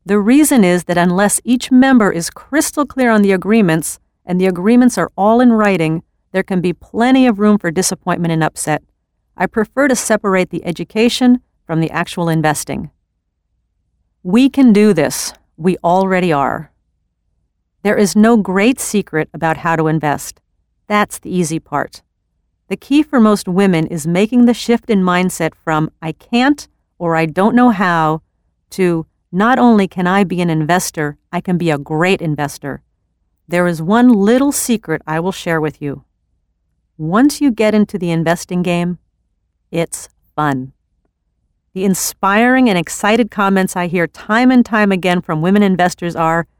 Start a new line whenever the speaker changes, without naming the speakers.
The reason is that unless each member is crystal clear on the agreements, and the agreements are all in writing, there can be plenty of room for disappointment and upset. I prefer to separate the education from the actual investing. We can do this. We already are. There is no great secret about how to invest. That's the easy part. The key for most women is making the shift in mindset from I can't or I don't know how to not only can I be an investor, I can be a great investor. There is one little secret I will share with you. Once you get into the investing game, it's fun. The inspiring and excited comments I hear time and time again from women investors are,